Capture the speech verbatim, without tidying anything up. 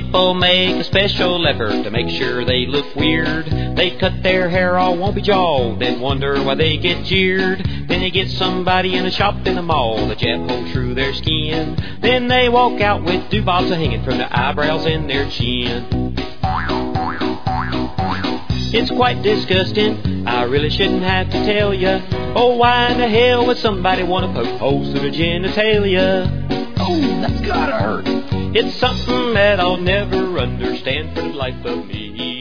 people make a special effort to make sure they look weird. They cut their hair all wumpy jawed, then wonder why they get jeered. Then they get somebody in a shop in the mall that jab holes through their skin. Then they walk out with duvals hanging from their eyebrows and their chin. It's quite disgusting, I really shouldn't have to tell ya. Oh, why in the hell would somebody want to poke holes through their genitalia? Oh, that's gotta hurt. It's something that I'll never understand for the life of me.